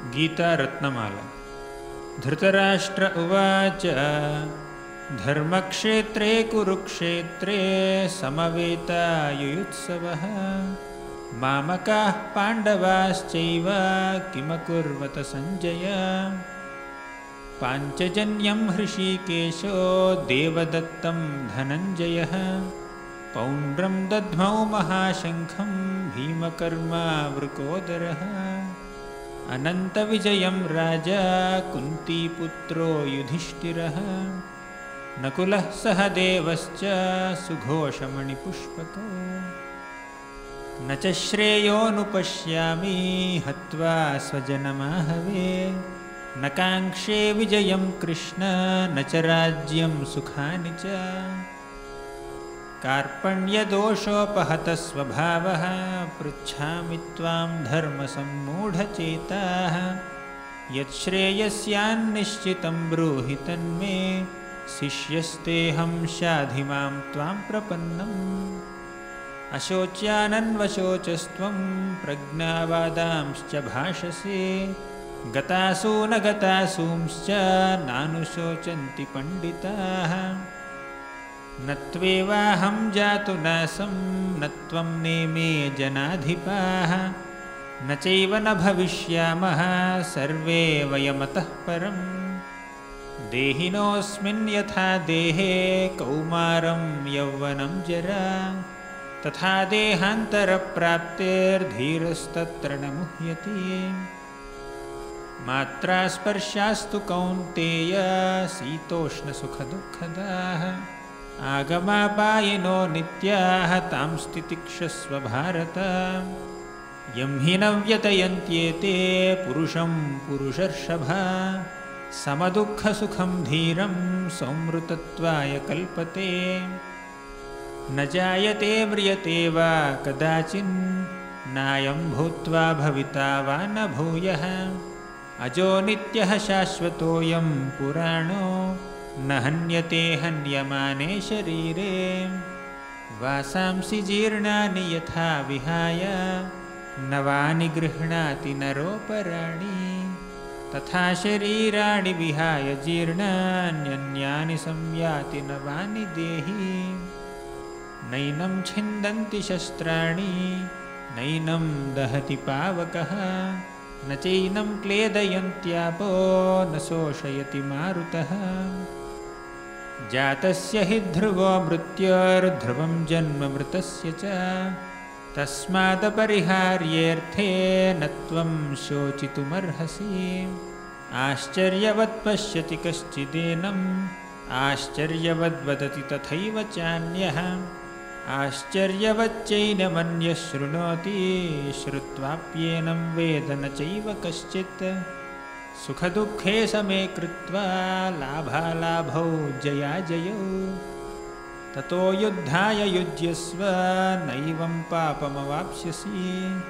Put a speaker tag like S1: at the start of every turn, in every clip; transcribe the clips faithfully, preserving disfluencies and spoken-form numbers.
S1: गीतारत्नमाला। धृतराष्ट्र उवाच धर्मक्षेत्रे कुरुक्षेत्रे समवेतायुयुत्सवः मामकाः पाण्डवाश्चैव किमकुर्वत सञ्जय। पाञ्चजन्यं हृषीकेशो देवदत्तं धनञ्जयः पौण्ड्रं दद्मौ महाशङ्खं भीमकर्मा वृकोदरः। अनन्तविजयं राजा कुन्तीपुत्रो युधिष्ठिरः नकुलः सहदेवश्च सुघोषमणिपुष्पको। न च श्रेयोनुपश्यामि हत्वा स्वजनमाहवे न काङ्क्षे विजयं कृष्ण न च राज्यं सुखानि च। कार्पण्यदोषोपहतस्वभावः पृच्छामि त्वां धर्मसम्मूढचेताः यच्छ्रेयस्यान्निश्चितं ब्रूहि तन्मे शिष्यस्तेऽहं शाधिमां त्वां प्रपन्नम्। अशोच्यानन्वशोचस्त्वं प्रज्ञावादांश्च भाषसे गतासु न गतासूंश्च नानुशोचन्ति पण्डिताः। न त्वेवाहं जातु नासं न त्वं नेमे जनाधिपाः न चैव न भविष्यामः सर्वे वयमतः परम्। देहिनोऽस्मिन् यथा देहे कौमारं यौवनं जरा तथा देहान्तरप्राप्तेर्धीरस्तत्र न मुह्यते। मात्रा स्पर्शास्तु कौन्तेय शीतोष्णसुखदुःखदाः आगमापायिनो नित्याः तां तितिक्षस्व भारत। यं हि न व्यतयन्त्येते पुरुषं पुरुषर्षभा समदुःखसुखं धीरं सौमृतत्वाय कल्पते। न जायते म्रियते वा कदाचिन्नायं भूत्वा भविता वा न भूयः अजो नित्यः शाश्वतोऽयं पुराणो न हन्यते हन्यमाने शरीरे। वासांसि जीर्णानि यथा विहाय नवानि गृह्णाति नरोपराणि तथा शरीराणि विहाय जीर्णान्यन्यानि संयाति नवानि देहि। नैनं छिन्दन्ति शस्त्राणि नैनं दहति पावकः न चैनं क्लेदयन्त्यापो न शोषयति मारुतः। जातस्य हि ध्रुवो मृत्योर्ध्रुवं जन्म मृतस्य च तस्मादपरिहार्येऽर्थे न त्वं शोचितुमर्हसि। आश्चर्यवत् पश्यति कश्चिदेनम् आश्चर्यवद्वदति तथैव चान्यः आश्चर्यवच्चैनमन्यः शृणोति श्रुत्वाप्येनं वेद न चैव कश्चित्। सुखदुःखे समे कृत्वा लाभालाभौ जयाजयौ ततो युद्धाय युज्यस्व नैवं पापमवाप्स्यसि।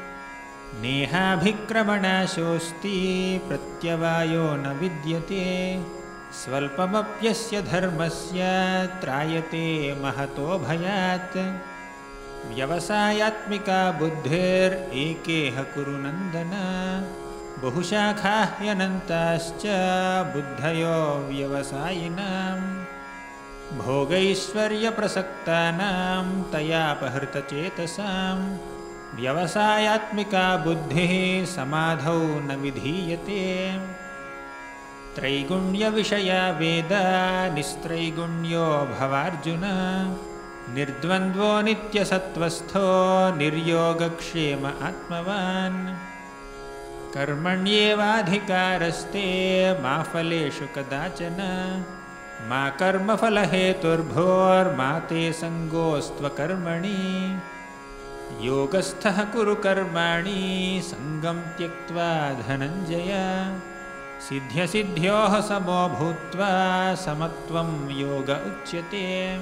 S1: नेहाभिक्रमणाशोऽस्ति प्रत्यवायो न विद्यते स्वल्पमप्यस्य धर्मस्य त्रायते महतो भयात्। व्यवसायात्मिका बुद्धेरेकेह कुरु नन्दन बहुशाखाः ह्यनन्ताश्च बुद्धयो व्यवसायिनां भोगैश्वर्यप्रसक्तानां तयापहृतचेतसां व्यवसायात्मिका बुद्धिः समाधौ न विधीयते। त्रैगुण्यविषया वेदा निस्त्रैगुण्यो भवार्जुन निर्द्वन्द्वो नित्यसत्त्वस्थो निर्योगक्षेम आत्मवान्। कर्मण्येवाधिकारस्ते मा फलेषु कदाचन मा कर्मफलहेतुर्भोर्मा ते सङ्गोऽस्त्वकर्मणि। योगस्थः कुरु कर्माणि सङ्गं त्यक्त्वा धनञ्जय सिद्ध्यसिद्ध्योः समो भूत्वा समत्वं योग उच्यते।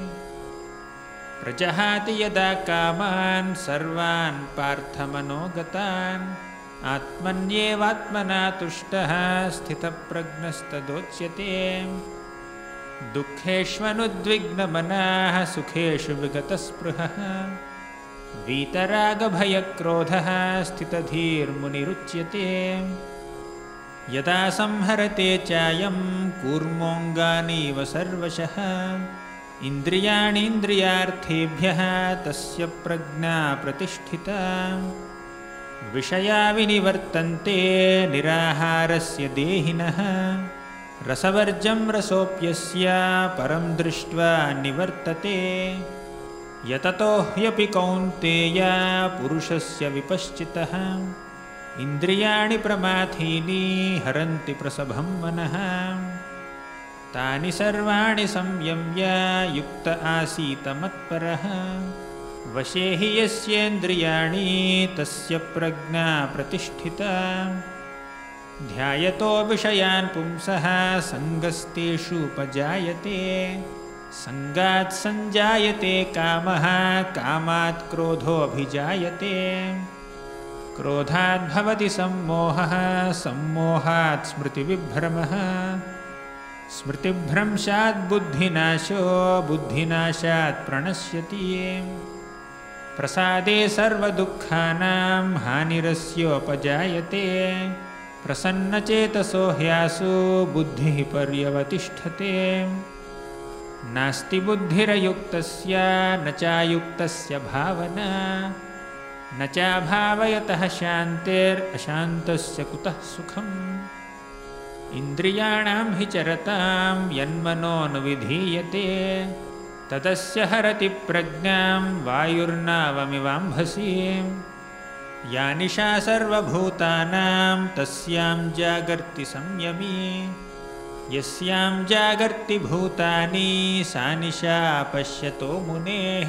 S1: प्रजहाति यदा कामान् सर्वान् पार्थमनोगतान् आत्मन्येवात्मना तुष्टः स्थितप्रज्ञस्तदोच्यते। दुःखेष्वनुद्विग्नमनाः सुखेषु विगतस्पृहः वीतरागभयक्रोधः स्थितधीर्मुनिरुच्यते। यदा संहरते चायं कूर्मोऽङ्गानीव सर्वशः इन्द्रियाणीन्द्रियार्थेभ्यः तस्य प्रज्ञा प्रतिष्ठिता विषया विनिवर्तन्ते निराहारस्य देहिनः रसवर्जं रसोऽप्यस्य परं दृष्ट्वा निवर्तते यततो ह्यपि कौन्तेय पुरुषस्य विपश्चितः इन्द्रियाणि प्रमाथीनि हरन्ति प्रसभं मनः तानि सर्वाणि संयम्य युक्त आसीत मत्परः वशे हि यस्येन्द्रियाणि तस्य प्रज्ञा प्रतिष्ठिता ध्यायतो विषयान् पुंसः सङ्गस्तेषूपजायते सङ्गात् सञ्जायते कामः कामात् क्रोधोऽभिजायते क्रोधात् भवति सम्मोहः सम्मोहात् स्मृतिविभ्रमः स्मृतिभ्रंशात् बुद्धिनाशो बुद्धिनाशात् प्रणश्यति प्रसादे सर्वदुःखानां हानिरस्योपजायते प्रसन्नचेतसो ह्यासु बुद्धिः पर्यवतिष्ठते नास्ति बुद्धिरयुक्तस्य न चायुक्तस्य भावना न चाभावयतः शान्तिरशान्तस्य कुतः सुखम् इन्द्रियाणां हि चरतां यन्मनोनुविधीयते तदस्य हरति प्रज्ञां वायुर्नावमिवाम्भसि या निशा सर्वभूतानां तस्यां जागर्ति संयमी यस्यां जागर्ति भूतानि सा निशा पश्यतो मुनेः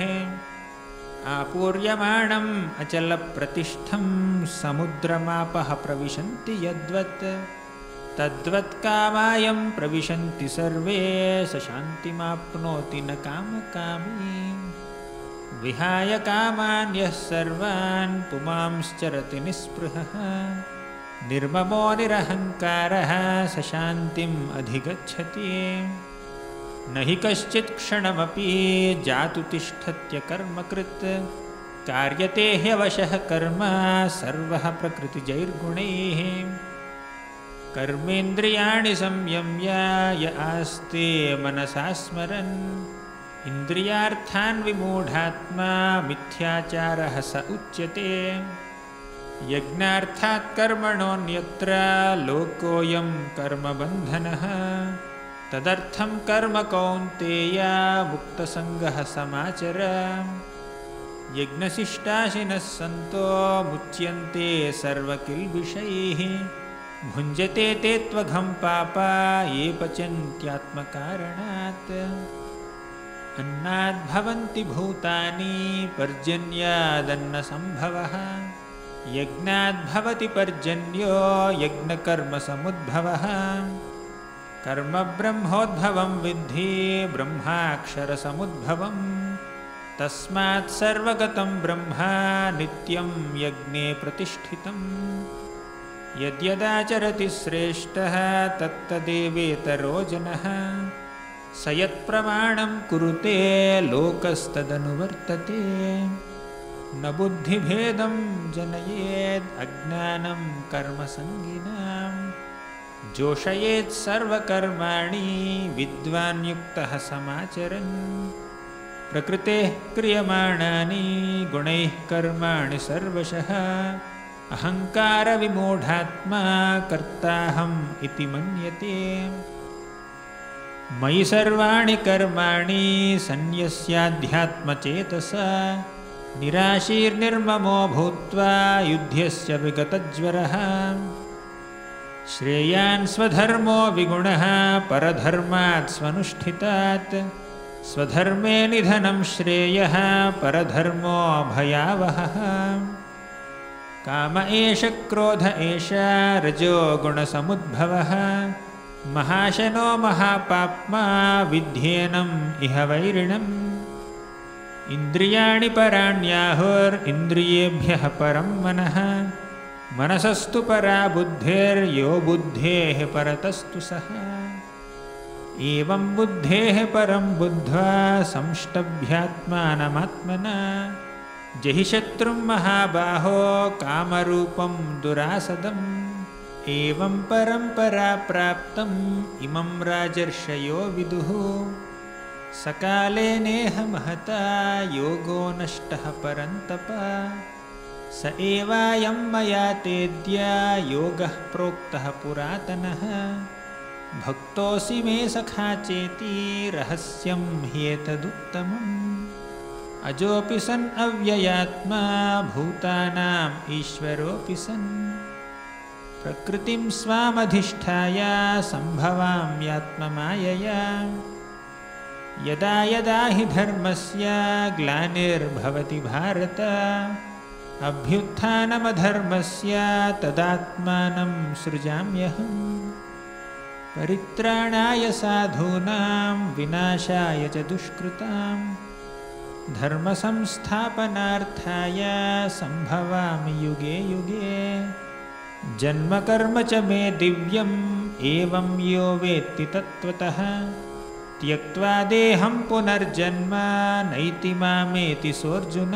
S1: आपूर्यमाणम् अचलप्रतिष्ठं समुद्रमापः प्रविशन्ति यद्वत् तद्वत् कामायं प्रविशन्ति सर्वे स शान्तिमाप्नोति न कामकामी विहाय कामान् यः सर्वान् पुमांश्चरति निःस्पृहः निर्ममो निरहङ्कारः स शान्तिम् अधिगच्छति न हि कश्चित् क्षणमपि जातु तिष्ठत्य कर्मकृत् कार्यते ह्यवशः कर्म सर्वः प्रकृतिजैर्गुणैः कर्मेन्द्रियाणि संयम्य य आस्ते मनसा स्मरन् इन्द्रियार्थान् विमूढात्मा मिथ्याचारः स उच्यते यज्ञार्थात् कर्मणोऽन्यत्र लोकोऽयं कर्मबन्धनः तदर्थं कर्म कौन्तेय मुक्तसङ्गः समाचर यज्ञशिष्टाशिनः सन्तो मुच्यन्ते सर्वकिल्बिषैः भुञ्जते ते त्वघं पापा ये पचन्त्यात्मकारणात् अन्नाद्भवन्ति भूतानि पर्जन्यादन्नसम्भवः यज्ञाद्भवति पर्जन्यो यज्ञकर्मसमुद्भवः कर्म ब्रह्मोद्भवं विद्धि ब्रह्माक्षरसमुद्भवम् तस्मात् सर्वगतं ब्रह्मा नित्यं यज्ञे प्रतिष्ठितम् यद्यदाचरति श्रेष्ठः तत्तदेवेतरो जनः स यत्प्रमाणं कुरुते लोकस्तदनुवर्तते न बुद्धिभेदं जनयेद् अज्ञानं कर्मसङ्गिनां जोषयेत् सर्वकर्माणि विद्वान् युक्तः समाचरन् प्रकृतेः क्रियमाणानि गुणैः कर्माणि सर्वशः अहङ्कारविमूढात्मा कर्ताहम् इति मन्यते मयि सर्वाणि कर्माणि सन्न्यस्याध्यात्मचेतसा निराशीर्निर्ममो भूत्वा युध्यस्य विगतज्वरः श्रेयान् स्वधर्मो विगुणः परधर्मात् स्वनुष्ठितात् स्वधर्मे निधनं श्रेयः परधर्मो भयावहः काम एष क्रोध एष रजो गुणसमुद्भवः महाशनो महापाप्मा विध्येनम् इह वैरिणम् इन्द्रियाणि पराण्याहुरिन्द्रियेभ्यः परं मनः मनसस्तु परा बुद्धिर्यो बुद्धेः परतस्तु सः एवं बुद्धेः परं बुद्ध्वा संष्टभ्यात्मानमात्मना जहि शत्रुं महाबाहो कामरूपं दुरासदम् एवं परम्परा प्राप्तम् इमं राजर्षयो विदुः सकाले नेह महता योगो नष्टः परन्तप स एवायं मया तेद्य योगः प्रोक्तः पुरातनः भक्तोऽसि मे सखा चेति रहस्यं ह्येतदुत्तमम् अजोऽपि सन् अव्ययात्मा भूतानाम् ईश्वरोऽपि सन् प्रकृतिं स्वामधिष्ठाय सम्भवाम्यात्ममायया यदा यदा हि धर्मस्य ग्लानिर्भवति भारत अभ्युत्थानमधर्मस्य तदात्मानं सृजाम्यहम् परित्राणाय साधूनां विनाशाय च दुष्कृतां धर्मसंस्थापनार्थाय सम्भवामि युगे युगे जन्म कर्म च मे दिव्यम् एवं यो वेत्ति तत्त्वतः त्यक्त्वा देहं पुनर्जन्म नैति मामेति सोऽर्जुन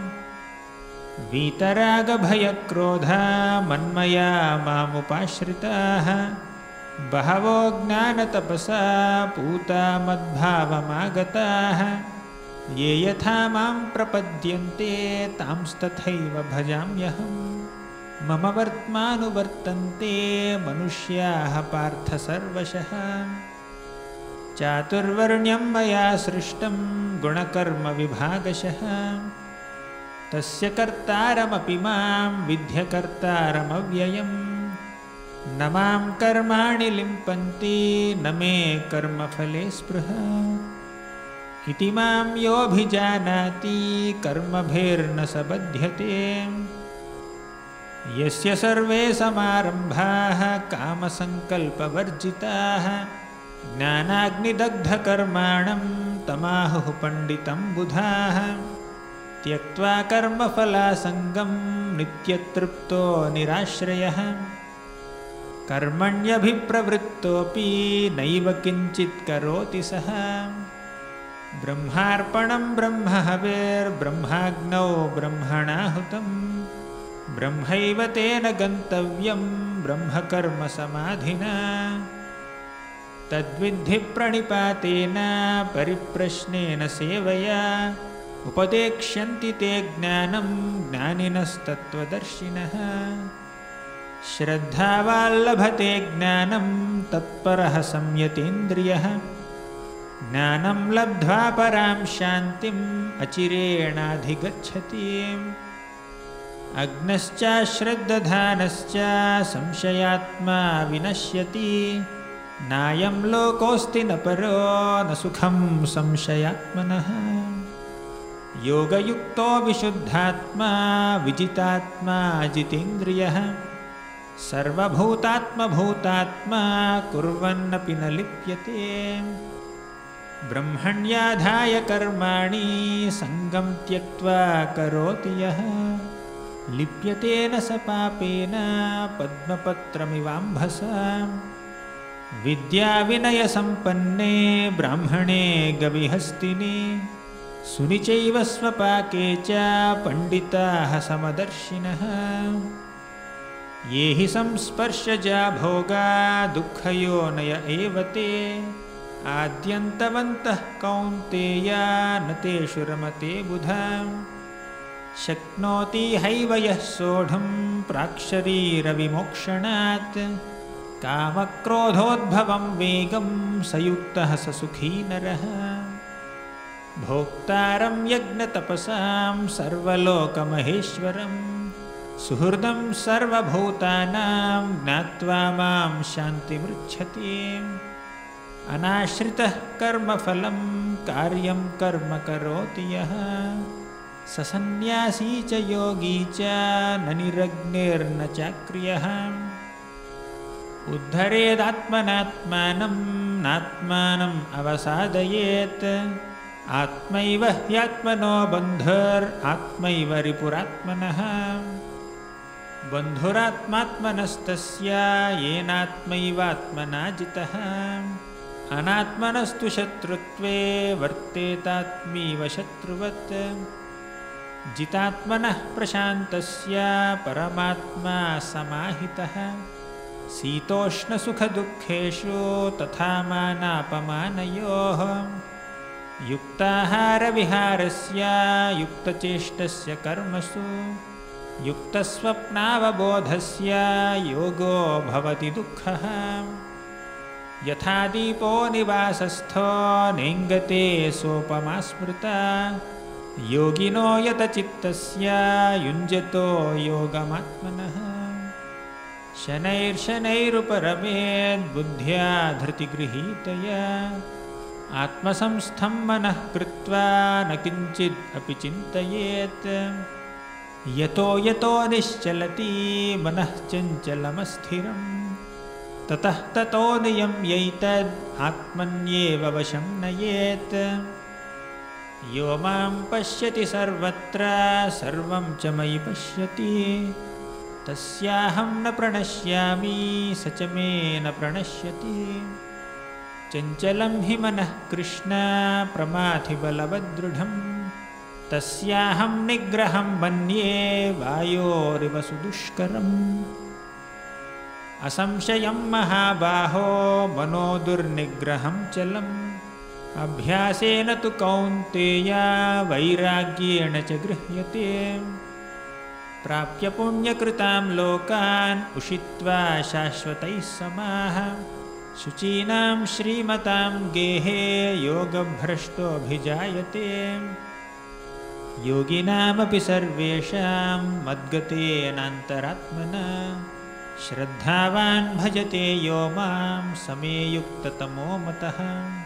S1: वीतरागभयक्रोधा मन्मया मामुपाश्रिताः बहवो ज्ञानतपसा पूता मद्भावमागताः ये यथा मां प्रपद्यन्ते तांस्तथैव भजाम्यहम् मम वर्त्मानुवर्तन्ते मनुष्याः पार्थ सर्वशः चातुर्वर्ण्यं मया सृष्टं गुणकर्मविभागशः तस्य कर्तारमपि मां विद्य कर्तारमव्ययम् न मां कर्माणि लिम्पन्ति न मे कर्मफले स्पृहा इति मां योऽभिजानाति कर्मभिर्न स बध्यते यस्य सर्वे समारम्भाः कामसङ्कल्पवर्जिताः ज्ञानाग्निदग्धकर्माणं तमाहुः पण्डितं बुधाः त्यक्त्वा कर्मफलासङ्गं नित्यतृप्तो निराश्रयः कर्मण्यभिप्रवृत्तोऽपि नैव किञ्चित् करोति सः ब्रह्मार्पणं ब्रह्महविर्ब्रह्माग्नौ ब्रह्मणाहुतं ब्रह्मैव तेन गन्तव्यं ब्रह्मकर्मसमाधिना तद्विद्धि प्रणिपातेन परिप्रश्नेन सेवया उपदेक्ष्यन्ति ते ज्ञानं ज्ञानिनस्तत्त्वदर्शिनः श्रद्धावाल्लभते ज्ञानं तत्परः संयतेन्द्रियः ज्ञानं लब्ध्वा परां शान्तिम् अचिरेणाधिगच्छति अग्नश्च श्रद्दधानश्च संशयात्मा विनश्यति नायं लोकोऽस्ति न परो न सुखं संशयात्मनः योगयुक्तो विशुद्धात्मा विजितात्मा जितेन्द्रियः सर्वभूतात्मभूतात्मा कुर्वन्नपि न लिप्यते ब्रह्मण्याधाय कर्माणि सङ्गं त्यक्त्वा करोति यः लिप्यते न स पापेन पद्मपत्रमिवाम्भसा विद्याविनयसम्पन्ने ब्राह्मणे गविहस्तिनि सुनिचैव स्वपाके च पण्डिताः समदर्शिनः ये हि संस्पर्शजा भोगा दुःखयोनय एव ते आद्यन्तवन्तः कौन्तेया न तेषु रमते बुधा शक्नोति हैव यः सोढुं प्राक्शरीरविमोक्षणात् कामक्रोधोद्भवं वेगं स युक्तः स सुखी नरः भोक्तारं यज्ञतपसां सर्वलोकमहेश्वरं सुहृदं सर्वभूतानां ज्ञात्वा मां शान्तिमृच्छति अनाश्रितः कर्मफलं कार्यं कर्म करोति यः स सन्न्यासी च योगी च न निरग्निर्न चाक्रियः उद्धरेदात्मनात्मानं नात्मानम् अवसादयेत् आत्मैव ह्यात्मनो बन्धुरात्मैव रिपुरात्मनः बन्धुरात्मात्मनस्तस्य येनात्मैवात्मना जितः अनात्मनस्तु शत्रुत्वे वर्तेतात्मीव शत्रुवत् जितात्मनः प्रशान्तस्य परमात्मा समाहितः शीतोष्णसुखदुःखेषु तथा मानापमानयोः युक्ताहारविहारस्य युक्तचेष्टस्य कर्मसु युक्तस्वप्नावबोधस्य योगो भवति दुःखः। यथा दीपो निवासस्थो नेङ्गते सोपमा स्मृता योगिनो यतचित्तस्य युञ्जतो योगमात्मनः। शनैर्शनैरुपरमेद्बुद्ध्या धृतिगृहीतया आत्मसंस्थं मनः कृत्वा न किञ्चिद् अपि चिन्तयेत्। यतो यतो निश्चलति मनः चञ्चलमस्थिरं ततः ततो नियम्यैतद् आत्मन्येव वशं नयेत्। यो मां पश्यति सर्वत्र सर्वं च मयि पश्यति तस्याहं न प्रणश्यामि स च मे न प्रणश्यति। चञ्चलं हि मनः कृष्ण प्रमाथि बलवदृढं तस्याहं निग्रहं मन्ये वायोरिव सुदुष्करम्। असंशयं महाबाहो मनो दुर्निग्रहं चलम् अभ्यासेन तु कौन्तेय वैराग्येण च गृह्यते। प्राप्य पुण्यकृतां लोकान् उषित्वा शाश्वतैः समाः शुचीनां श्रीमतां गेहे योगभ्रष्टोऽभिजायते। योगिनामपि सर्वेषां मद्गतेनान्तरात्मना श्रद्धावान् भजते यो मां समे युक्ततमो मतः।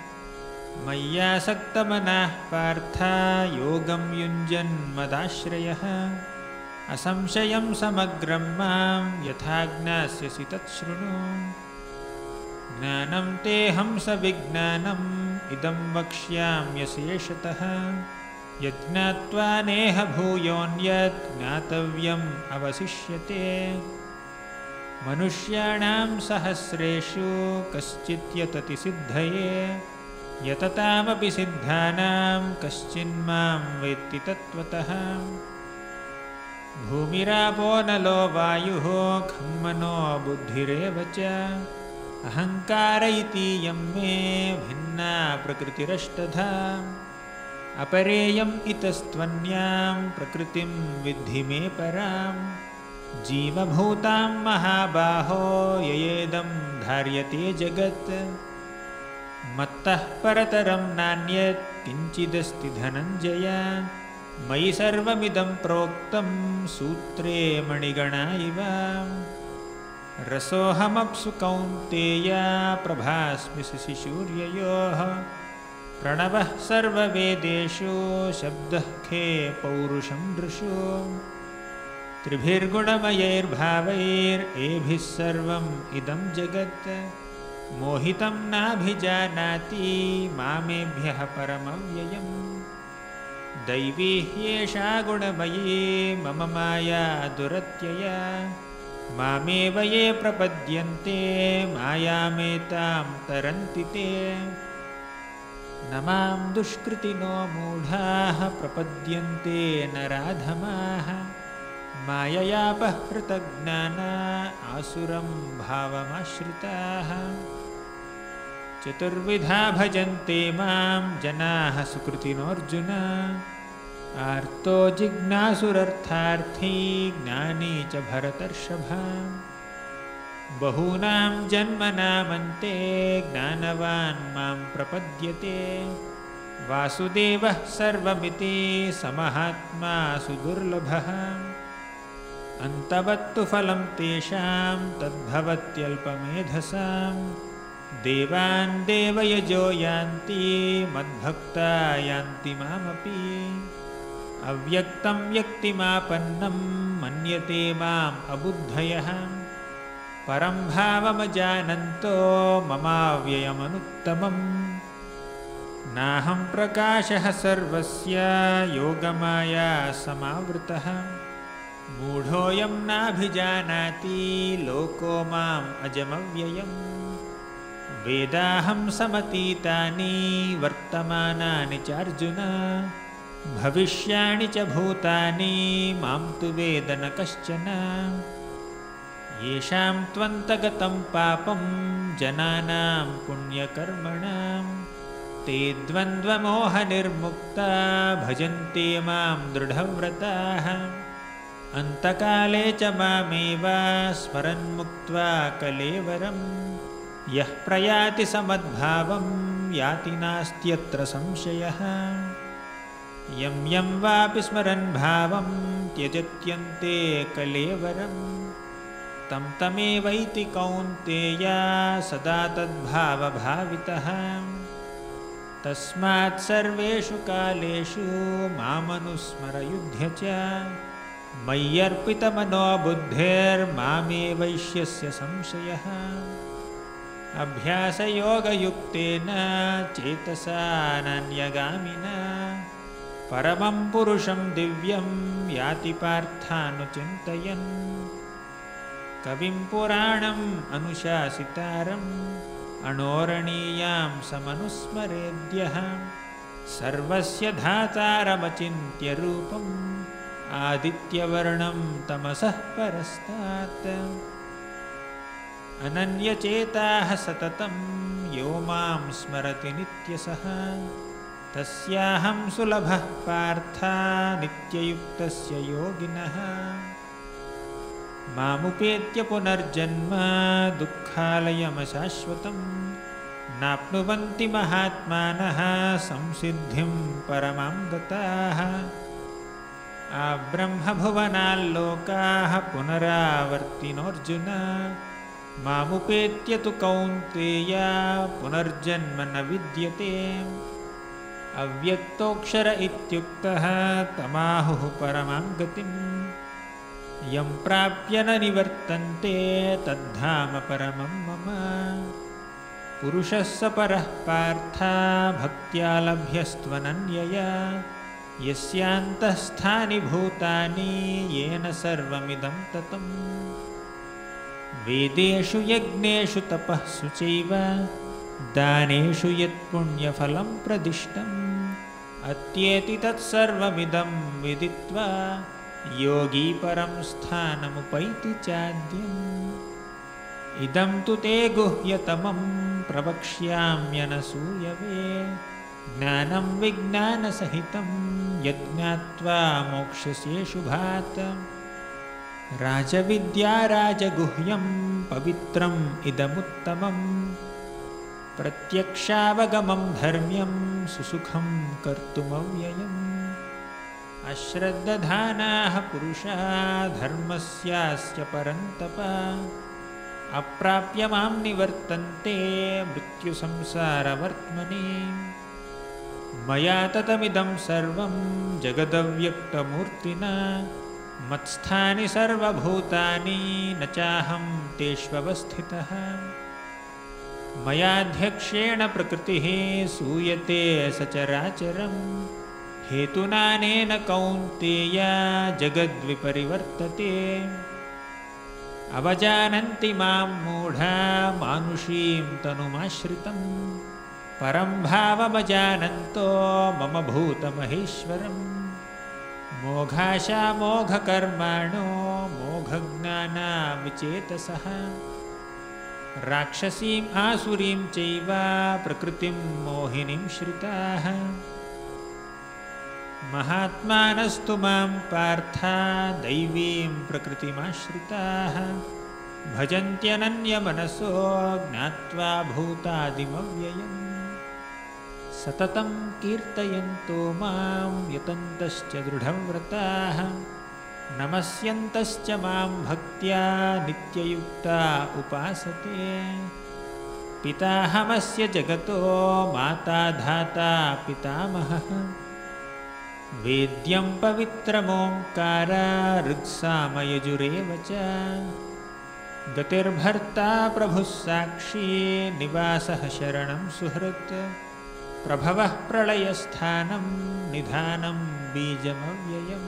S1: मय्यासक्तमनः पार्थ योगं युञ्जन्मदाश्रयः असंशयं समग्रं मां यथा ज्ञास्यसि तच्छृणु। ज्ञानं तेऽहं सविज्ञानम् इदं वक्ष्याम्यशेषतः यज्ञात्वा नेह भूयोऽन्यत् ज्ञातव्यम् अवशिष्यते। मनुष्याणां सहस्रेषु कश्चित् यतति सिद्धये यततामपि सिद्धानां कश्चिन्मां वेत्ति तत्त्वतः। भूमिरापो नलो वायुः खं मनो बुद्धिरेव च अहङ्कार इतीयं मे भिन्ना प्रकृतिरष्टधा। अपरेयम् इतस्त्वन्यां प्रकृतिं विद्धि मे परां जीवभूतां महाबाहो ययेदं धार्यते जगत्। मत्तः परतरं नान्यत् किञ्चिदस्ति धनञ्जय मयि सर्वमिदं प्रोक्तं सूत्रे मणिगणा इव। रसोऽहमप्सु कौन्तेय प्रभास्मि शशिसूर्ययोः प्रणवः सर्ववेदेषु शब्दः खे पौरुषं दृशु। त्रिभिर्गुणमयैर्भावैरेभिः सर्वम् इदं जगत् मोहितं नाभिजानाति मामेभ्यः परमव्ययम्। दैवी ह्येषा गुणमयी मम माया दुरत्यया मामेव ये प्रपद्यन्ते मायामेतां तरन्ति ते। न मां दुष्कृतिनो मूढाः प्रपद्यन्ते नराधमाः माययापहृतज्ञाना आसुरं भावमाश्रिताः। चतुर्विधा भजन्ते मां जनाः सुकृतिनोऽर्जुन आर्तो जिज्ञासुरर्थार्थी ज्ञानी च भरतर्षभ। बहूनां जन्मनामन्ते ज्ञानवान् मां प्रपद्यते वासुदेवः सर्वमिति समहात्मा सुदुर्लभः। अन्तवत्तु फलं तेषां तद्भवत्यल्पमेधसां देवान् देवयजो यान्ति मद्भक्ता यान्ति मामपि। अव्यक्तं व्यक्तिमापन्नं मन्यते माम् अबुद्धयः परं भावमजानन्तो ममाव्ययमनुत्तमम्। नाहं प्रकाशः सर्वस्य योगमाया समावृतः मूढोऽयं नाभिजानाति लोको माम् अजमव्ययम्। वेदाहं समतीतानि वर्तमानानि चार्जुन भविष्याणि च भूतानि मां तु वेद न कश्चन। येषां त्वन्तगतं पापं जनानां पुण्यकर्मणां ते द्वन्द्वमोहनिर्मुक्ता भजन्ते मां दृढव्रताः अन्तकाले च मामेव स्मरन्मुक्त्वा कलेवरं यः प्रयाति समद्भावं याति नास्त्यत्र संशयः यं यं वापि स्मरन् भावं त्यजत्यन्ते कलेवरं तं तमेवैति कौन्तेय सदा तद्भावभावितः तस्मात् सर्वेषु कालेषु मामनुस्मरयुध्य च मय्यर्पितमनो बुद्धिर्मामेवैष्यस्य संशयः अभ्यासयोगयुक्तेन चेतसा नान्यगामिना परमं पुरुषं दिव्यं याति पार्थानुचिन्तयन् कविं पुराणम् अनुशासितारम् अणोरणीयां समनुस्मरेद्यः सर्वस्य धातारमचिन्त्य रूपम् आदित्यवर्णं तमसः परस्तात् अनन्यचेताः सततं यो मां स्मरति नित्यसः तस्याहं सुलभः पार्थ नित्ययुक्तस्य योगिनः मामुपेत्य पुनर्जन्म दुःखालयमशाश्वतं नाप्नुवन्ति महात्मानः संसिद्धिं परमां गताः आब्रह्मभुवनाल्लोकाः पुनरावर्तिनोऽर्जुन मामुपेत्य तु कौन्तेय पुनर्जन्म न विद्यते अव्यक्तोऽक्षर इत्युक्तः तमाहुः परमां गतिं यं प्राप्य न निवर्तन्ते तद्धाम परमं मम पुरुषः स परः पार्थ भक्त्या लभ्यस्त्वनन्यया यस्यान्तःस्थानि भूतानि येन सर्वमिदं ततं वेदेषु यज्ञेषु तपःसु चैव दानेषु यत्पुण्यफलं प्रदिष्टम् अत्येति तत्सर्वमिदं विदित्वा योगी परं स्थानमुपैति चाद्यम् इदं तु ते गुह्यतमं प्रवक्ष्याम्यनसूयवे ज्ञानं विज्ञानसहितं यज्ञात्वा मोक्ष्यसे शुभात् राजविद्या राजगुह्यं पवित्रम् इदमुत्तमं प्रत्यक्षावगमं धर्म्यं सुसुखं कर्तुमव्ययम् अश्रद्धधानाः पुरुषा धर्मस्यास्य परन्तप अप्राप्य मां निवर्तन्ते मृत्युसंसारवर्त्मनि मया ततमिदं सर्वं जगदव्यक्तमूर्तिना मत्स्थानि सर्वभूतानि न चाहं तेष्वस्थितः मयाध्यक्षेण प्रकृतिः सूयते सचराचरं हेतुनानेन कौन्तेय जगद्विपरिवर्तते अवजानन्ति मां मूढा मानुषीं तनुमाश्रितं परं भावमजानन्तो मम भूतमहेश्वरं मोघाशामोघकर्माणो मोघज्ञानाविचेतसः राक्षसीम् आसुरीं चैव प्रकृतिं मोहिनीं श्रिताः महात्मानस्तु मां पार्थ दैवीं प्रकृतिमाश्रिताः भजन्त्यनन्यमनसो ज्ञात्वा भूतादिमव्ययम् सततं कीर्तयन्तो मां यतन्तश्च दृढव्रताः नमस्यन्तश्च मां भक्त्या नित्ययुक्ता उपासते पिताहमस्य जगतो माता धाता पितामहः वेद्यं पवित्रमोङ्कार ऋक्सामयजुरेव च गतिर्भर्ता प्रभुः साक्षी निवासः शरणं सुहृत् प्रभवः प्रलयस्थानं निधानं बीजमव्ययम्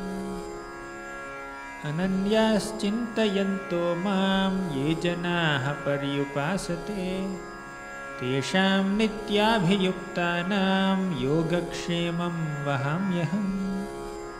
S1: अनन्याश्चिन्तयन्तो मां ये जनाः पर्युपासते तेषां नित्याभियुक्तानां योगक्षेमं वहाम्यहम्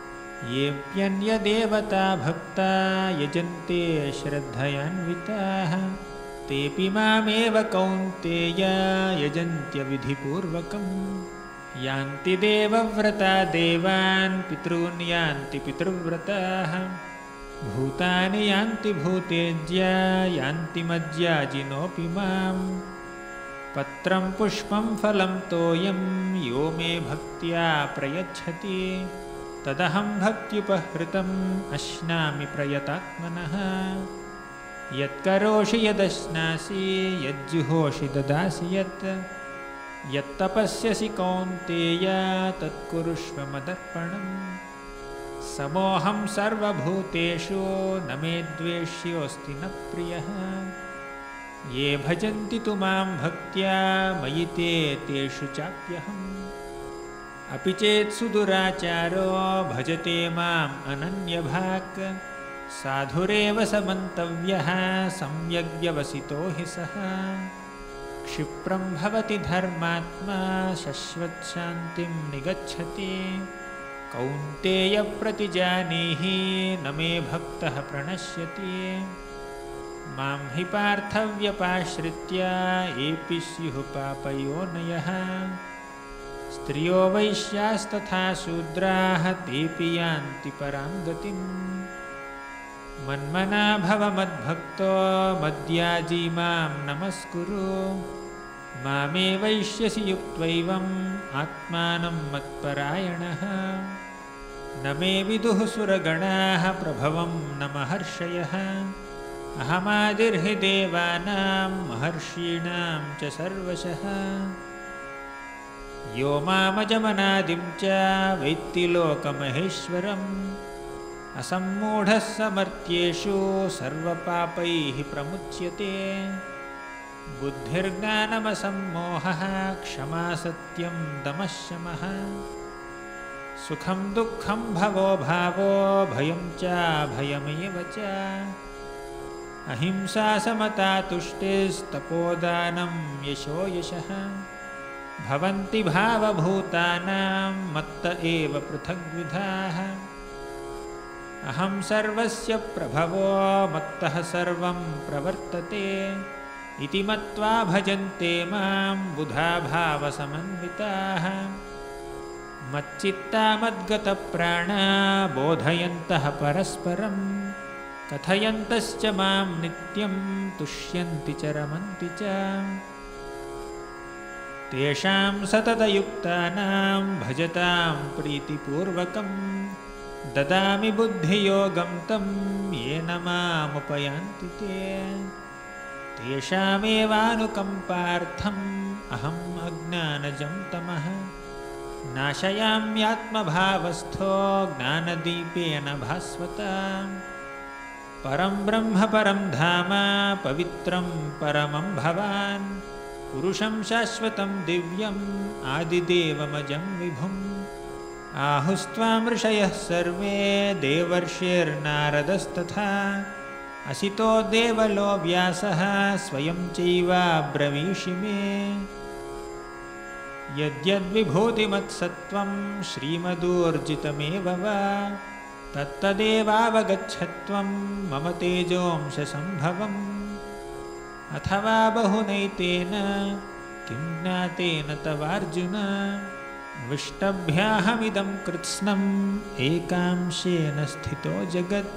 S1: येऽप्यन्यदेवता भक्ता यजन्ते श्रद्धयान्विताः तेऽपि मामेव कौन्तेय यजन्त्यविधिपूर्वकम् यान्ति देवव्रता देवान् पितॄन् यान्ति पितृव्रताः भूतानि यान्ति भूतेज्या यान्ति मज्याजिनोऽपि माम् पत्रं पुष्पं फलं तोयं यो मे भक्त्या प्रयच्छति तदहं भक्त्युपहृतम् अश्नामि प्रयतात्मनः यत्करोषि यदश्नासि यज्जुहोषि ददासि यत् यत्तपस्यसि कौन्तेय तत्कुरुष्व मदर्पणम् समोऽहं सर्वभूतेषु न मे द्वेष्योऽस्ति न प्रियः ये भजन्ति तु मां भक्त्या मयि ते तेषु चाप्यहम् अपि चेत् सुदुराचारो भजते माम् अनन्यभाक् साधुरेव स मन्तव्यः सम्यग् व्यवसितो हि सः क्षिप्रं भवति धर्मात्मा शश्वत्शान्तिं निगच्छति कौन्तेय प्रतिजानीहि न मे भक्तः प्रणश्यति मां हि पार्थव्यपाश्रित्य एपि स्युः पापयोनयः स्त्रियो वैश्यास्तथा शूद्राः तेऽपि यान्ति परां गतिम् मन्मना भव मद्भक्तो मद्याजी मां नमस्कुरु मामे वैश्यसि युक्त्वैवम् आत्मानं मत्परायणः न मे विदुः सुरगणाः प्रभवं न महर्षयः अहमादिर्हि देवानां महर्षीणां च सर्वशः यो मामजमनादिं च वेत्ति लोकमहेश्वरम् असम्मूढः समर्थ्येषु सर्वपापैः प्रमुच्यते बुद्धिर्ज्ञानमसम्मोहः क्षमा सत्यं दमः शमः सुखं दुःखं भवो भावो भयं च भयमेव च अहिंसा समता तुष्टिस्तपोदानं यशो यशः भवन्ति भावभूतानां मत्त एव पृथग्विधाः अहं सर्वस्य प्रभवो मत्तः सर्वं प्रवर्तते इति मत्वा भजन्ते मां बुधा भावसमन्विताः मच्चित्ता मद्गतप्राणा बोधयन्तः परस्परं कथयन्तश्च मां नित्यं तुष्यन्ति च रमन्ति च तेषां सततयुक्तानां भजतां प्रीतिपूर्वकम् ददामि बुद्धियोगं तं येन मामुपयान्ति ते तेषामेवानुकम्पार्थम् अहम् अज्ञानजं तमः नाशयाम्यात्मभावस्थो ज्ञानदीपेन भास्वता परं ब्रह्म परं धाम पवित्रं परमं भवान् पुरुषं शाश्वतं दिव्यम् आदिदेवमजं विभुम् आहुस्त्वां ऋषयः सर्वे देवर्षिर्नारदस्तथा असितो देवलो व्यासः स्वयं चैवाब्रवीषि मे यद्यद्विभूतिमत्सत्त्वं श्रीमदूर्जितमेव वा तत्तदेवावगच्छत्वं मम तेजोंशसम्भवम् अथवा बहुनैतेन किं ज्ञातेन तवार्जुन विष्टभ्याहमिदं कृत्स्नम् एकांशेन स्थितो जगत्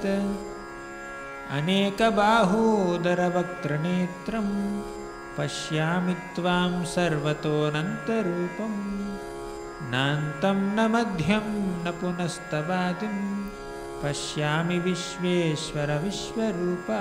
S1: अनेकबाहूदरवक्त्रनेत्रं पश्यामि त्वां सर्वतोऽनन्तरूपं नान्तं न मध्यं न पुनस्तवादिं पश्यामि विश्वेश्वर विश्वरूपा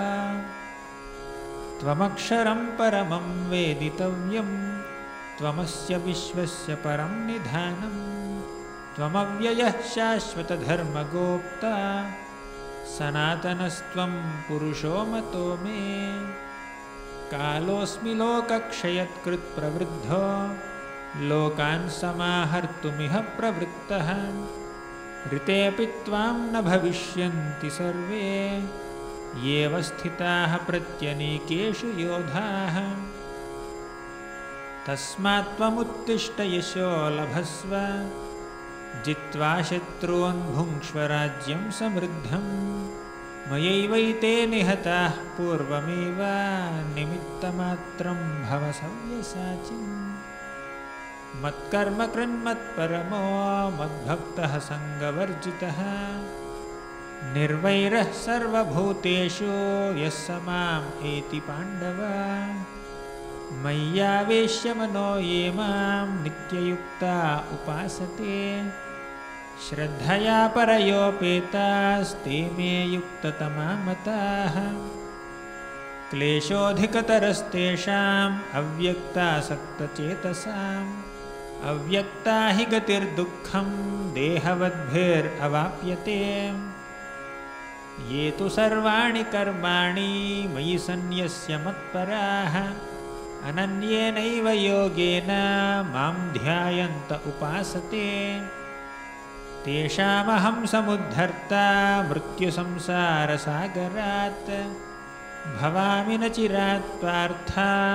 S1: त्वमक्षरं परमं वेदितव्यं त्वमस्य विश्वस्य परं निधानं त्वमव्ययः शाश्वतधर्मगोप्ता सनातनस्त्वं पुरुषो मतो मे कालोऽस्मि लोकक्षयत्कृत् प्रवृद्धो लोकान् समाहर्तुमिह प्रवृत्तः ऋतेऽपि त्वां न भविष्यन्ति सर्वे येव स्थिताः प्रत्यनीकेषु योधाः तस्मात् त्वमुत्तिष्ठ यशो लभस्व जित्वा शत्रून् भुङ्क्ष्व राज्यं समृद्धम् मयैवैते निहताः पूर्वमेव निमित्तमात्रं भव सव्यसाचिन् मत्कर्म कृन्मत्परमो मद्भक्तः सङ्गवर्जितः निर्वैरः सर्वभूतेषु यः स माम् एति पाण्डव मय्यावेश्य मनो ये मां नित्ययुक्ता उपासते श्रद्धया परयोपेतास्ते मे युक्ततमा मताः क्लेशोऽधिकतरस्तेषाम् अव्यक्तासक्तचेतसाम् अव्यक्ता हि गतिर्दुःखं देहवद्भिरवाप्यते ये तु सर्वाणि कर्माणि मयि सन्न्यस्य मत्पराः अनन्येनैव योगेन मां ध्यायन्त उपासते तेषामहं समुद्धर्ता मृत्युसंसारसागरात् भवामि न चिरात् पार्थ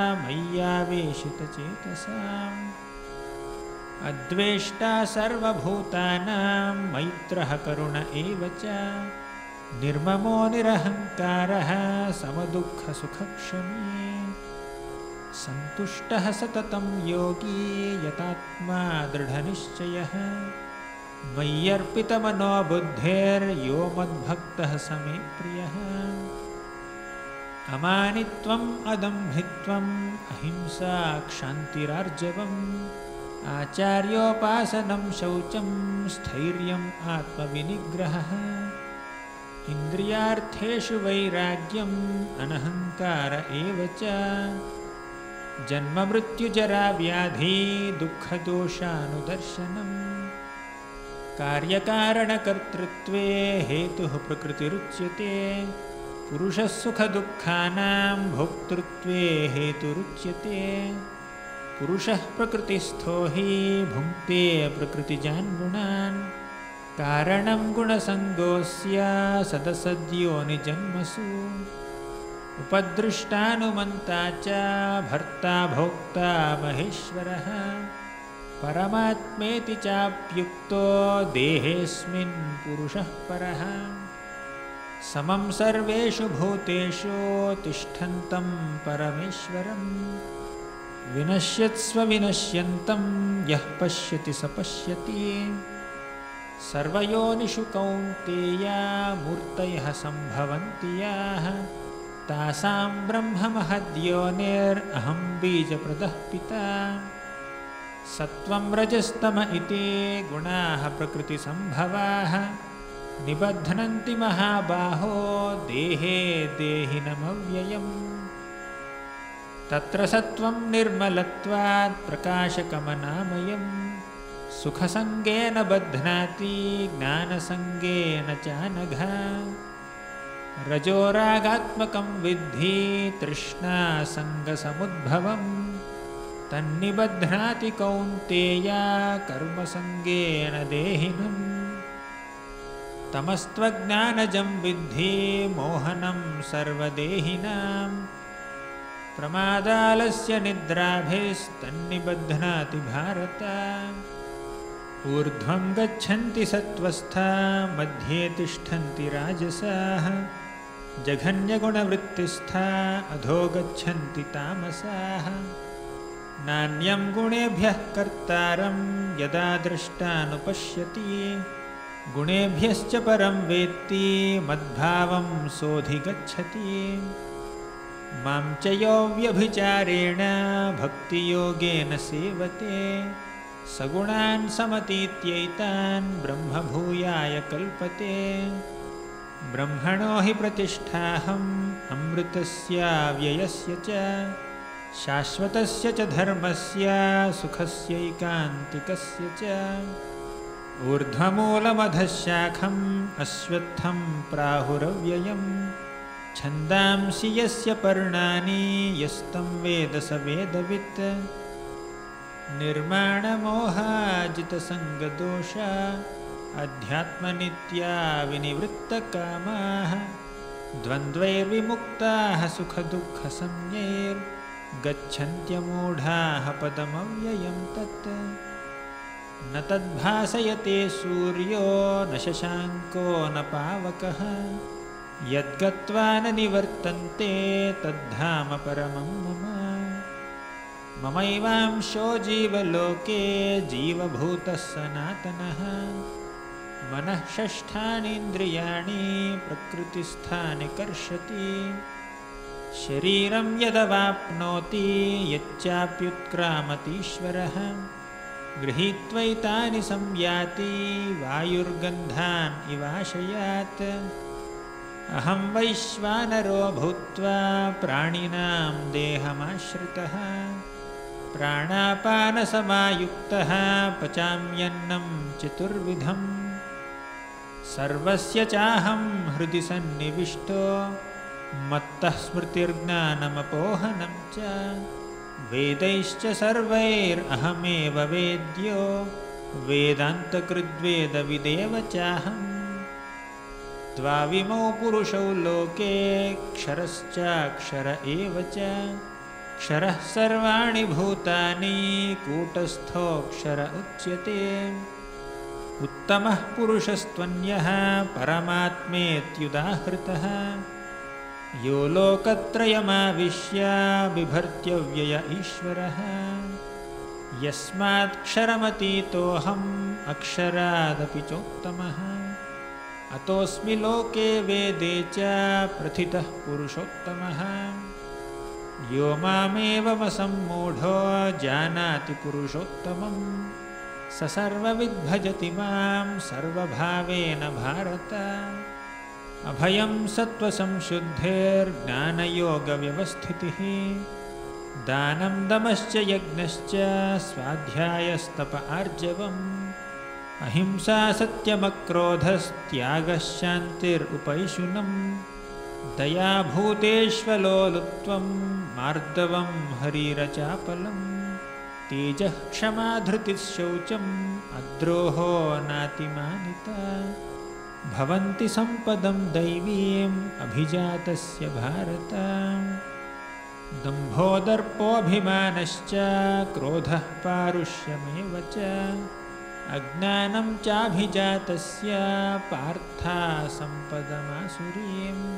S1: मय्यावेशितचेतसाम् अद्वेष्टा सर्वभूतानां मैत्रः करुण एव च निर्ममो निरहङ्कारः समदुःखसुखक्षमी सन्तुष्टः सततं योगी यतात्मा दृढनिश्चयः मय्यर्पितमनो बुद्धिर्यो मद्भक्तः स मे प्रियः अमानित्वम् अदम्भित्वम् अहिंसा क्षान्तिरार्जवम् आचार्योपासनं शौचं स्थैर्यम् आत्मविनिग्रहः इन्द्रियार्थेषु वैराग्यम् अनहङ्कार एव च जन्ममृत्युजरा व्याधि दुःखदोषानुदर्शनम् कार्यकारणकर्तृत्वे हेतुः प्रकृतिरुच्यते पुरुषः सुखदुःखानां भोक्तृत्वे हेतुरुच्यते पुरुषः प्रकृतिस्थो हि भुङ्क्ते प्रकृतिजान् गुणान् कारणं गुणसङ्गोऽस्य सदसद्योनिजन्मसु उपदृष्टानुमन्ता च भर्ता भोक्ता महेश्वरः परमात्मेति चाप्युक्तो देहेऽस्मिन् पुरुषः परः समं सर्वेषु भूतेषु तिष्ठन्तं परमेश्वरम् विनश्यत्स्व विनश्यन्तं यः पश्यति स पश्यति सर्वयोनिषु कौन्तेय मूर्तयः सम्भवन्ति याः तासां ब्रह्ममहद्योनिरहं बीजप्रदः पिता सत्वं रजस्तम इति गुणाः प्रकृतिसम्भवाः निबध्नन्ति महाबाहो देहे देहिनमव्ययम् तत्र सत्वं निर्मलत्वात् प्रकाशकमनामयम् सुखसङ्गेन बध्नाति ज्ञानसङ्गेन चानघा रजोरागात्मकं विद्धि तृष्णासङ्गसमुद्भवम् तन्निबध्नाति कौन्तेय कर्मसङ्गेन देहिनम् तमस्त्वज्ञानजं विद्धि मोहनं सर्वदेहिनां प्रमादालस्य निद्राभिस्तन्निबध्नाति भारत ऊर्ध्वं गच्छन्ति सत्त्वस्था मध्ये तिष्ठन्ति राजसाः जघन्यगुणवृत्तिस्था अधो गच्छन्ति तामसाः नान्यं गुणेभ्यः कर्तारं यदा द्रष्टानुपश्यति गुणेभ्यश्च परं वेत्ति मद्भावं सोऽधिगच्छति मां च यो व्यभिचारेण भक्तियोगेन सेवते सगुणान् समतीत्यैतान् ब्रह्मभूयाय कल्पते ब्रह्मणो हि प्रतिष्ठाहम् अमृतस्य व्ययस्य च शाश्वतस्य च धर्मस्य सुखस्यैकान्तिकस्य च ऊर्ध्वमूलमधःशाखम् अश्वत्थं प्राहुरव्ययम् छन्दांसि यस्य पर्णानि यस्तं वेद स वेदवित् निर्माणमोहाजितसङ्गदोष अध्यात्मनित्या विनिवृत्तकामाः द्वन्द्वैर्विमुक्ताः सुखदुःखसंज्ञैर्गच्छन्त्यमूढाः पदमव्ययं तत् न तद्भासयते सूर्यो न शशाङ्को न पावकः यद्गत्वा न निवर्तन्ते तद्धाम परमं मम। ममैवांशो जीवलोके जीवभूतः सनातनः मनः षष्ठानीन्द्रियाणि प्रकृतिस्थानि कर्षति शरीरं यदवाप्नोति यच्चाप्युत्क्रामतीश्वरः गृहीत्वैतानि संयाति वायुर्गन्धान् इवाशयात्। अहं वैश्वानरो भूत्वा प्राणिनां देहमाश्रितः प्राणापानसमायुक्तः पचाम्यन्नं चतुर्विधम् सर्वस्य चाहं हृदि सन्निविष्टो मत्तः स्मृतिर्ज्ञानमपोहनं च वेदैश्च सर्वैरहमेव वेद्यो वेदान्तकृद्वेदविदेव चाहम्। द्वाविमौ पुरुषौ लोके क्षरश्चाक्षर एव च क्षरः सर्वाणि भूतानि कूटस्थोऽक्षर उच्यते। उत्तमः पुरुषस्त्वन्यः परमात्मेत्युदाहृतः यो लोकत्रयमाविश्य बिभर्त्यव्यय ईश्वरः यस्मात्क्षरमतीतोऽहम् अक्षरादपि चोत्तमः अतोऽस्मि लोके वेदे च प्रथितः पुरुषोत्तमः। यो मामेवमसम्मूढो जानाति पुरुषोत्तमम् स सर्वविद्भजति मां सर्वभावेन भारत। अभयं सत्त्वसंशुद्धेर्ज्ञानयोगव्यवस्थितिः दानं दमश्च यज्ञश्च स्वाध्यायस्तप आर्जवम् अहिंसा सत्यमक्रोधस्त्यागः शान्तिरुपैशुनम् दया भूतेष्वलोलुप्त्वं मार्दवं हरिरचापलम् तेजः क्षमा धृतिः शौचम् अद्रोहो नातिमानिता भवन्ति सम्पदं दैवीम् अभिजातस्य भारत। दम्भो दर्पोऽभिमानश्च क्रोधः पारुष्यमेव च अज्ञानं चाभिजातस्य पार्था सम्पदमासुरीम्।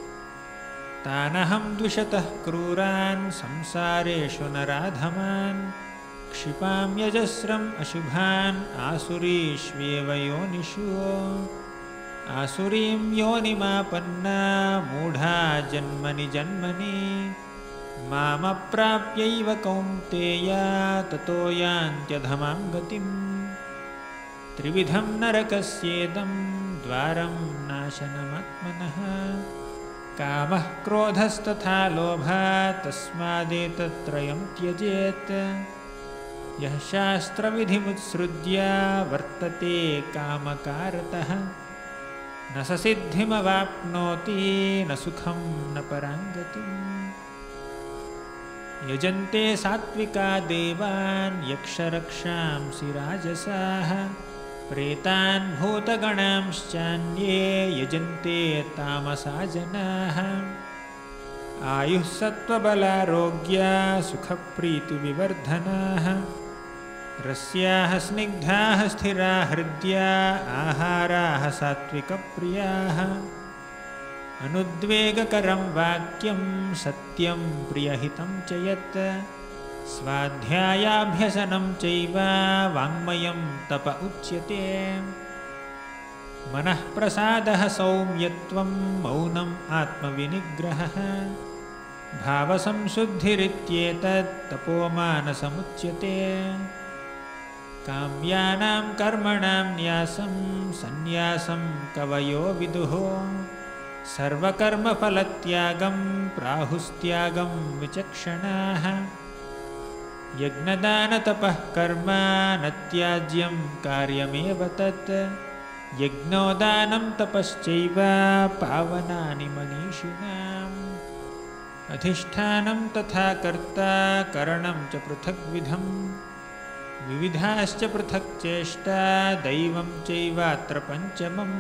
S1: तानहं द्विषतः क्रूरान् संसारेषु नराधमान् क्षिपाम्यजस्रम् अशुभान् आसुरीष्वेव योनिषु। आसुरीं योनिमापन्ना मूढा जन्मनि जन्मनि मामप्राप्यैव कौन्तेय ततो यान्त्यधमां गतिम्। त्रिविधं नरकस्येदं द्वारं नाशनमात्मनः कामः क्रोधस्तथा लोभः तस्मादेतत्त्रयं त्यजेत्। यः शास्त्रविधिमुत्सृज्य वर्तते कामकारतः न स सिद्धिमवाप्नोति न सुखं न पराङ्गतिम्। यजन्ते सात्विका देवान् यक्षरक्षांसि राजसाः प्रेतान् भूतगणांश्चान्ये यजन्ते तामसा जनाः। आयुः सत्त्वबलारोग्या सुखप्रीतिविवर्धनाः रस्याः स्निग्धाः स्थिरा हृद्या आहाराः सात्विकप्रियाः। अनुद्वेगकरं वाक्यं सत्यं प्रियहितं च यत् स्वाध्यायाभ्यसनं चैव वाङ्मयं तप उच्यते। मनः प्रसादः सौम्यत्वं मौनम् आत्मविनिग्रहः भावसंशुद्धिरित्येतत् तपोमानसमुच्यते। काम्यानां कर्मणां न्यासं सन्न्यासं कवयो विदुः सर्वकर्मफलत्यागं प्राहुस्त्यागं विचक्षणाः। यज्ञदानतपः कर्म न त्याज्यं कार्यमेव तत् यज्ञोदानं तपश्चैव पावनानि मनीषिणाम्। अधिष्ठानं तथा कर्ता करणं च पृथग्विधम् विविधाश्च पृथक् चेष्टा दैवं चैवात्र पञ्चमम्।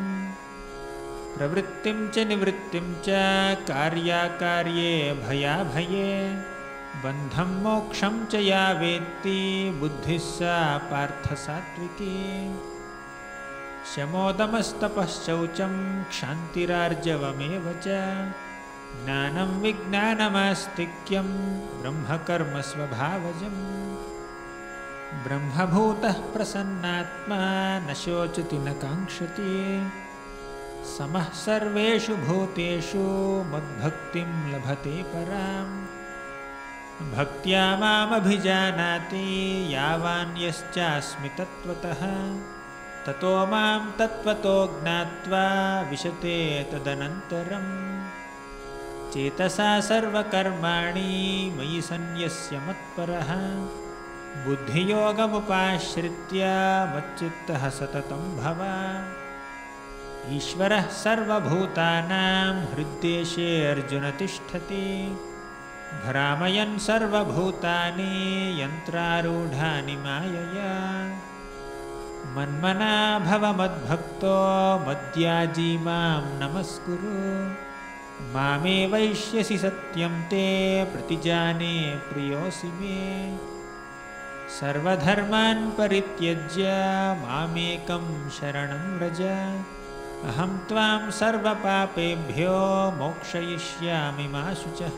S1: प्रवृत्तिं च निवृत्तिं च कार्याकार्ये भयाभये बन्धं मोक्षं च या वेत्ति बुद्धिः सा पार्थसात्विकी शमोदमस्तपश्चौचं क्षान्तिरार्जवमेव च ज्ञानं विज्ञानमास्तिक्यं ब्रह्मकर्म स्वभावजम् ब्रह्मभूतः प्रसन्नात्मा न शोचति न काङ्क्षति समः सर्वेषु भूतेषु मद्भक्तिं लभते पराम् भक्त्या मामभिजानाति यावान् यश्चास्मि तत्त्वतः ततो मां तत्त्वतो ज्ञात्वा विशते तदनन्तरम् चेतसा सर्वकर्माणि मयि सन्न्यस्य मत्परः बुद्धियोगमुपाश्रित्य मच्चित्तः सततं भव ईश्वरः सर्वभूतानां हृद्देशे अर्जुन तिष्ठति भ्रामयन् सर्वभूतानि यन्त्रारूढानि मायया मन्मना भव मद्भक्तो मद्याजी मां नमस्कुरु मामे वैष्यसि सत्यं ते प्रतिजाने प्रियोऽसि मे सर्वधर्मान् परित्यज्य मामेकं शरणं व्रज अहं त्वां सर्वपापेभ्यो मोक्षयिष्यामि मा शुचः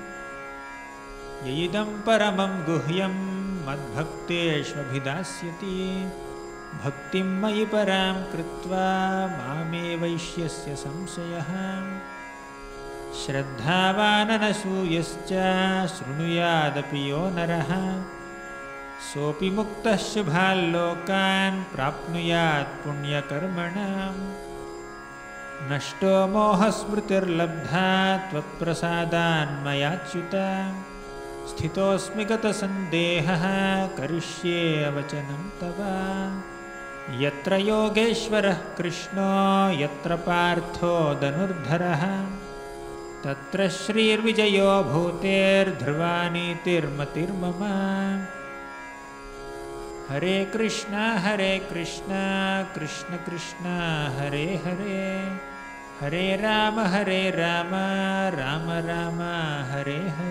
S1: यइदं परमं गुह्यं मद्भक्तेष्वभिधास्यति भक्तिं मयि परां कृत्वा मामे वैष्यस्य संशयः श्रद्धावाननसूयश्च शृणुयादपि यो नरः सोऽपि मुक्तः शुभाल्लोकान् प्राप्नुयात् पुण्यकर्मणाम् नष्टो मोहस्मृतिर्लब्धा त्वत्प्रसादान्मयाच्युत स्थितोऽस्मि गतसन्देहः करिष्ये वचनं तव यत्र योगेश्वरः कृष्णो यत्र पार्थो धनुर्धरः तत्र श्रीर्विजयो भूतेर्ध्रुवा नीतिर्मतिर्मम हरे कृष्णा हरे कृष्णा कृष्ण कृष्णा हरे हरे हरे राम हरे राम राम राम हरे हरे।